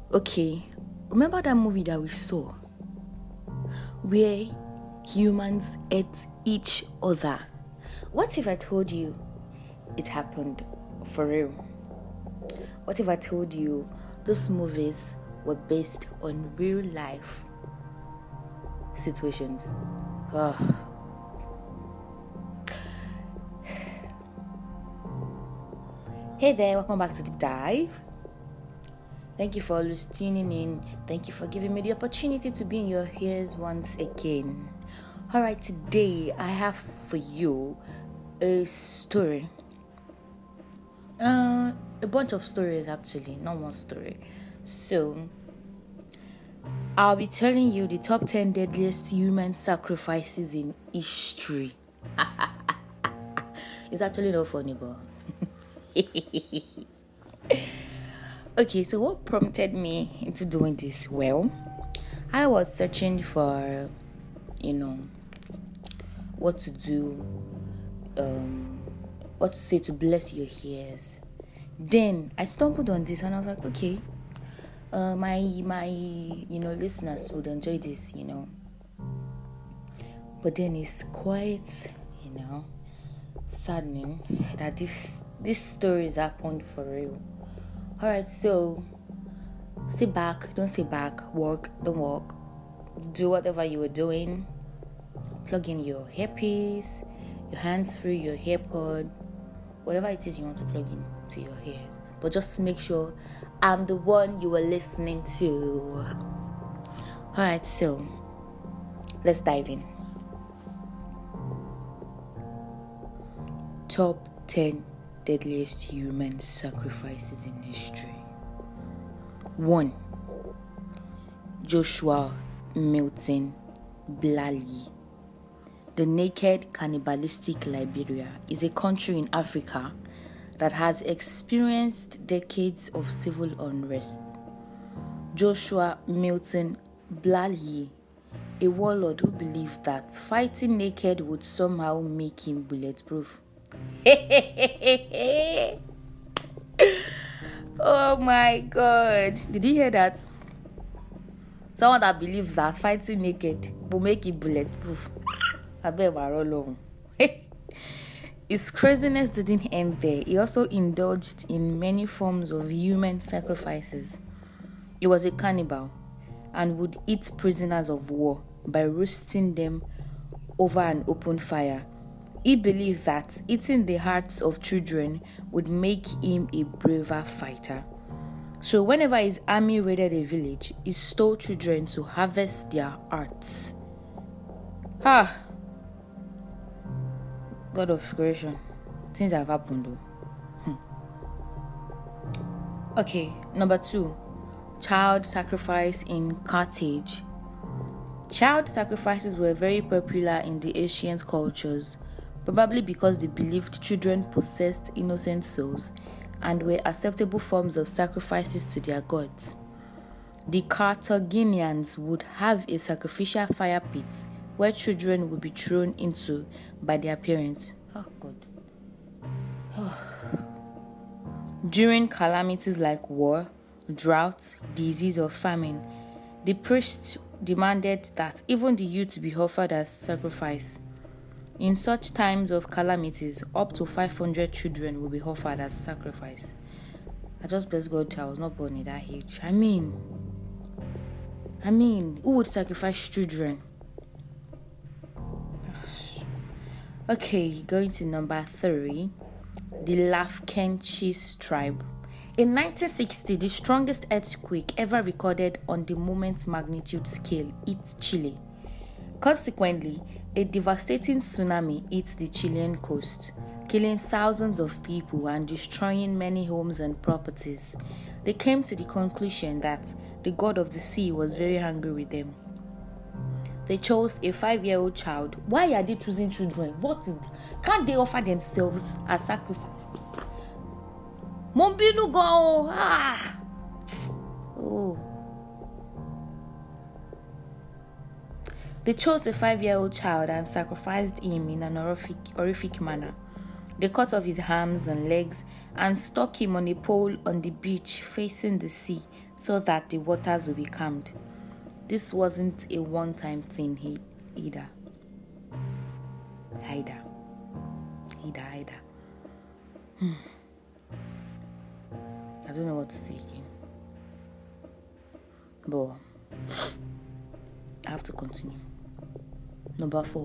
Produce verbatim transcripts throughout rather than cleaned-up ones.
Okay, remember that movie that we saw where humans ate each other? What if I told you it happened for real? What if I told you those movies were based on real life situations? Ugh. Hey there, welcome back to Deep Dive. Thank you for always tuning in. Thank you for giving me the opportunity to be in your ears once again. Alright, today I have for you a story. Uh, a bunch of stories actually, not one story. So, I'll be telling you the top ten deadliest human sacrifices in history. It's actually not funny, but... Okay, so what prompted me into doing this? Well, I was searching for, you know, what to do, um, what to say to bless your ears. Then I stumbled on this and I was like, okay, uh, my my you know listeners would enjoy this, you know. But then it's quite, you know, saddening that this this story is happened for real. Alright, so sit back, don't sit back, walk, don't walk. Do whatever you were doing. Plug in your earpiece, your hands free, your AirPod, whatever it is you want to plug in to your ears. But just make sure I'm the one you were listening to. Alright, so let's dive in. Top ten deadliest human sacrifices in history. One. Joshua Milton Blali. The naked, cannibalistic Liberia is a country in Africa that has experienced decades of civil unrest. Joshua Milton Blali, a warlord who believed that fighting naked would somehow make him bulletproof. Oh my god, did you hear that? Someone that believes that fighting naked will make it bulletproof. I bet we're all alone. His craziness didn't end there. He also indulged in many forms of human sacrifices. He was a cannibal and would eat prisoners of war by roasting them over an open fire. He believed that eating the hearts of children would make him a braver fighter. So whenever his army raided a village, he stole children to harvest their hearts. Ah! God of creation. Things have happened though. Hmm. Okay, number two. Child sacrifice in Carthage. Child sacrifices were very popular in the ancient cultures, probably because they believed children possessed innocent souls and were acceptable forms of sacrifices to their gods. The Carthaginians would have a sacrificial fire pit where children would be thrown into by their parents. Oh, God. During calamities like war, drought, disease, or famine, the priests demanded that even the youth be offered as sacrifice. In such times of calamities, up to five hundred children will be offered as sacrifice. I just bless God I was not born in that age. I mean, I mean, who would sacrifice children? Okay, going to number three, the Lafkenchis tribe. In nineteen sixty, the strongest earthquake ever recorded on the moment magnitude scale hit Chile. Consequently, a devastating tsunami hit the Chilean coast, killing thousands of people and destroying many homes and properties. They came to the conclusion that the god of the sea was very angry with them. They chose a five-year-old child. Why are they choosing children? What is? Can't they offer themselves as sacrifice? Mombinu go! Ah! Oh. They chose a five-year-old child and sacrificed him in an horrific, horrific manner. They cut off his arms and legs and stuck him on a pole on the beach facing the sea so that the waters would be calmed. This wasn't a one-time thing he, either. Either. Either, either. Hmm. I don't know what to say again. But I have to continue. Number four.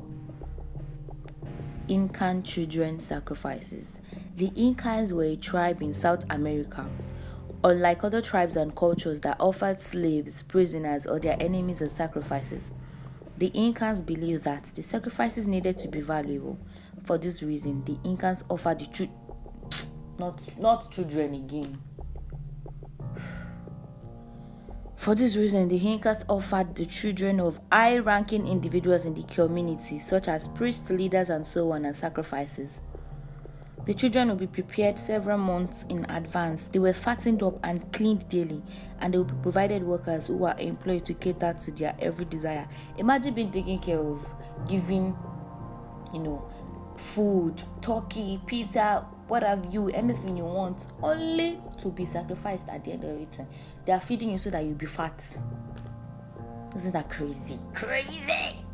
Incan children sacrifices. The Incans were a tribe in South America. Unlike other tribes and cultures that offered slaves, prisoners, or their enemies as sacrifices, the Incans believed that the sacrifices needed to be valuable. For this reason, the Incans offered the truth, not not children again. For this reason, the Incans offered the children of high-ranking individuals in the community, such as priests, leaders, and so on, as sacrifices. The children would be prepared several months in advance. They were fattened up and cleaned daily, and they would be provided workers who were employed to cater to their every desire. Imagine being taken care of, giving, you know, food, turkey, pizza, what have you, anything you want, only to be sacrificed at the end of it. They are feeding you so that you'll be fat. Isn't that crazy? Crazy!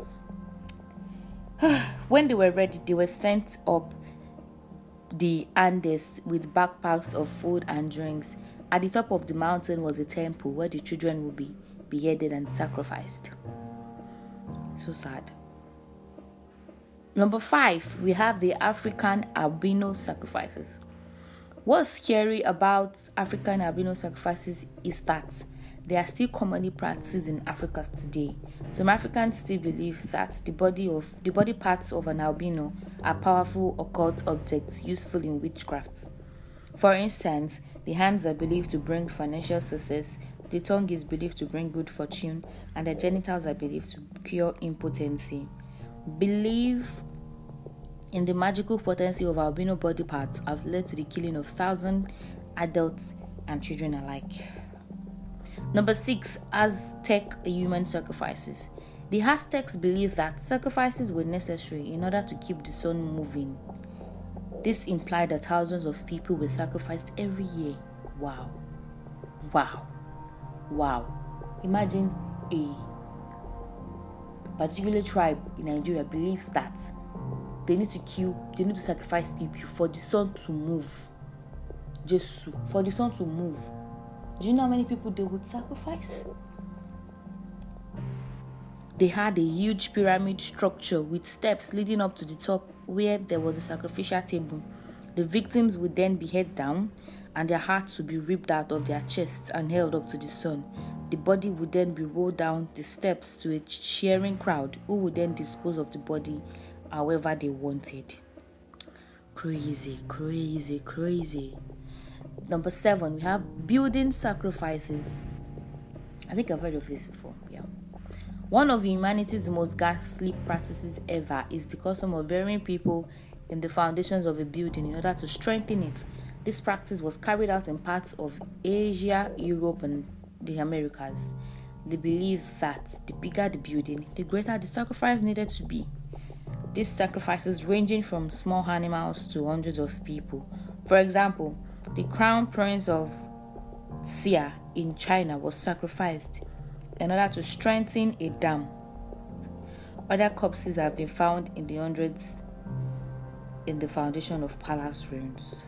When they were ready, they were sent up the Andes with backpacks of food and drinks. At the top of the mountain was a temple where the children would be beheaded and sacrificed. So sad. Number five, we have the African albino sacrifices. What's scary about African albino sacrifices is that they are still commonly practiced in Africa today. Some Africans still believe that the body of the body parts of an albino are powerful occult objects useful in witchcraft. For instance, the hands are believed to bring financial success, the tongue is believed to bring good fortune, and the genitals are believed to cure impotency. Belief in the magical potency of albino body parts have led to the killing of thousands adults and children alike. Number six, Aztec human sacrifices. The Aztecs believed that sacrifices were necessary in order to keep the sun moving. This implied that thousands of people were sacrificed every year. Wow. Wow. Wow. Imagine a particular tribe in Nigeria believes that they need to kill, they need to sacrifice people for the sun to move. Just for the sun to move. Do you know how many people they would sacrifice? They had a huge pyramid structure with steps leading up to the top where there was a sacrificial table. The victims would then be held down and their hearts would be ripped out of their chests and held up to the sun. The body would then be rolled down the steps to a cheering crowd who would then dispose of the body however they wanted. Crazy, crazy, crazy. Number seven, we have building sacrifices. I think I've heard of this before. Yeah. One of humanity's most ghastly practices ever is the custom of burying people in the foundations of a building in order to strengthen it. This practice was carried out in parts of Asia, Europe, and the Americas. They believed that the bigger the building, the greater the sacrifice needed to be. These sacrifices ranging from small animals to hundreds of people. For example, the crown prince of Xia in China was sacrificed in order to strengthen a dam. Other corpses have been found in the hundreds in the foundation of palace ruins.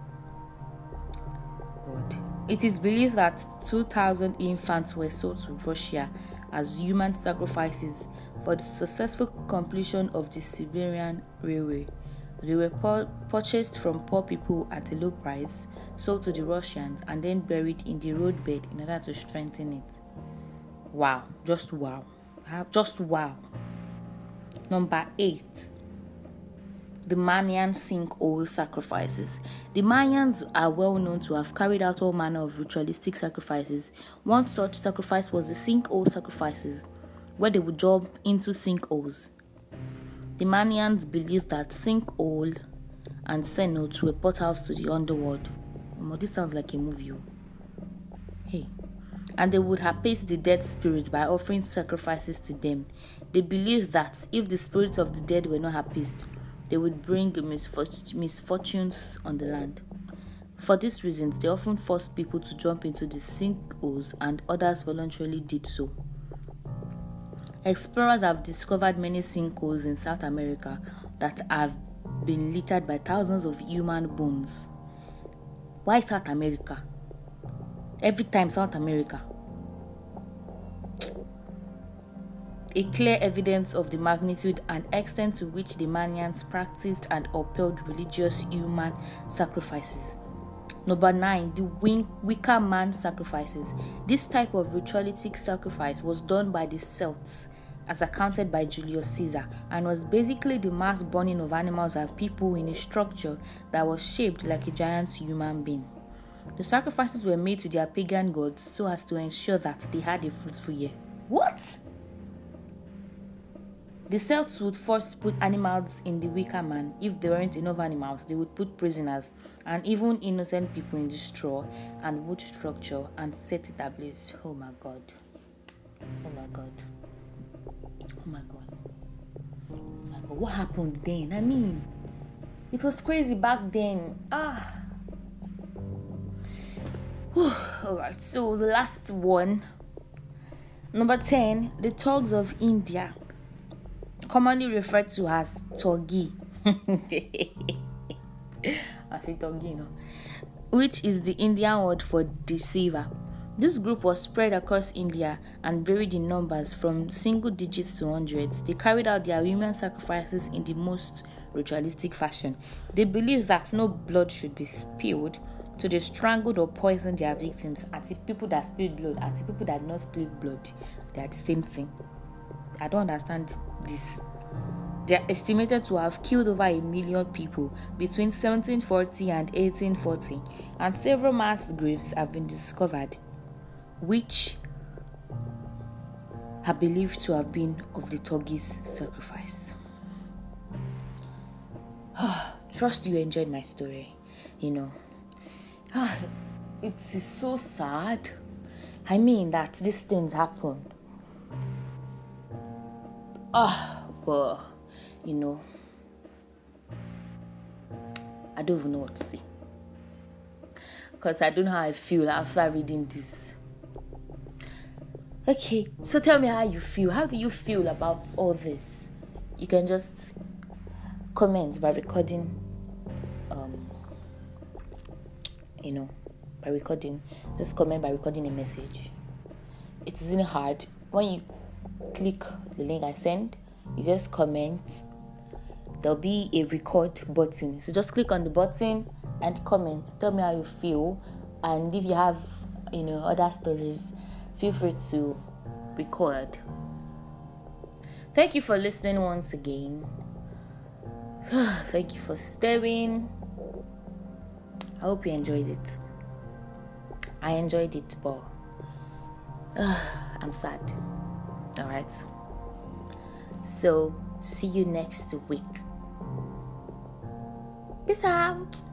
God. It is believed that two thousand infants were sold to Russia as human sacrifices for the successful completion of the Siberian Railway. They were pur- purchased from poor people at a low price, sold to the Russians, and then buried in the roadbed in order to strengthen it. Wow, just wow. Just wow. Number eight, the Mayan sinkhole sacrifices. The Mayans are well known to have carried out all manner of ritualistic sacrifices. One such sacrifice was the sinkhole sacrifices, where they would jump into sinkholes. The Mayans believed that sinkhole and cenotes were portals to the underworld. Oh, this sounds like a movie. Hey. And they would appease the dead spirits by offering sacrifices to them. They believed that if the spirits of the dead were not appeased, they would bring misfor- misfortunes on the land. For these reasons, they often forced people to jump into the sinkholes, and others voluntarily did so. Explorers have discovered many sinkholes in South America that have been littered by thousands of human bones. Why South America? Every time South America. A clear evidence of the magnitude and extent to which the Mayans practiced and upheld religious human sacrifices. Number nine, the Wicker Man sacrifices. This type of ritualistic sacrifice was done by the Celts, as accounted by Julius Caesar, and was basically the mass burning of animals and people in a structure that was shaped like a giant human being. The sacrifices were made to their pagan gods so as to ensure that they had a fruitful year. What? The Celts would first put animals in the Wicker Man. If there weren't enough animals, they would put prisoners and even innocent people in the straw and wood structure and set it ablaze. Oh my God. Oh my God. Oh my God. Oh my God. What happened then? I mean, it was crazy back then. Ah. Alright, so the last one. Number ten, the Thugs of India. Commonly referred to as Thogi. I think Thogi, you know. Which is the Indian word for deceiver. This group was spread across India and varied in numbers from single digits to hundreds. They carried out their human sacrifices in the most ritualistic fashion. They believed that no blood should be spilled, so they strangled or poisoned their victims. And the people that spilled blood and the people that did not spill blood, they are the same thing. I don't understand this. They are estimated to have killed over a million people between seventeen forty and eighteen forty, and several mass graves have been discovered, which are believed to have been of the Thogis' sacrifice. Trust you enjoyed my story. You know, it is so sad. I mean that these things happen. Ah, oh, but you know, I don't even know what to say, because I don't know how I feel after reading this. Okay, so tell me how you feel. How do you feel about all this? You can just comment by recording, um, you know, by recording. Just comment by recording a message. It isn't hard. When you click the link I send, you just comment. There'll be a record button, so just click on the button and comment. Tell me how you feel, and if you have, you know, other stories, feel free to record. Thank you for listening once again. Thank you for staying. I hope you enjoyed it. I enjoyed it, but uh, I'm sad. Alright. So, see you next week. Peace out.